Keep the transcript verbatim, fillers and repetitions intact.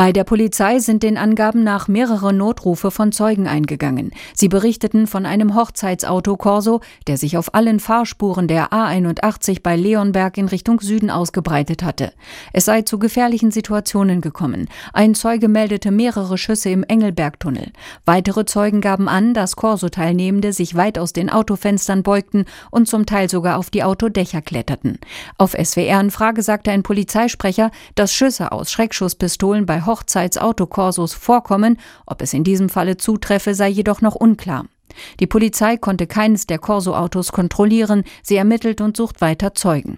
Bei der Polizei sind den Angaben nach mehrere Notrufe von Zeugen eingegangen. Sie berichteten von einem Hochzeitsauto Corso, der sich auf allen Fahrspuren der A einundachtzig bei Leonberg in Richtung Süden ausgebreitet hatte. Es sei zu gefährlichen Situationen gekommen. Ein Zeuge meldete mehrere Schüsse im Engelbergtunnel. Weitere Zeugen gaben an, dass Corso-Teilnehmende sich weit aus den Autofenstern beugten und zum Teil sogar auf die Autodächer kletterten. Auf S W R-Anfrage sagte ein Polizeisprecher, dass Schüsse aus Schreckschusspistolen bei Hochzeits-Autokorsos vorkommen. Ob es in diesem Falle zutreffe, sei jedoch noch unklar. Die Polizei konnte keines der Corso-Autos kontrollieren. Sie ermittelt und sucht weiter Zeugen.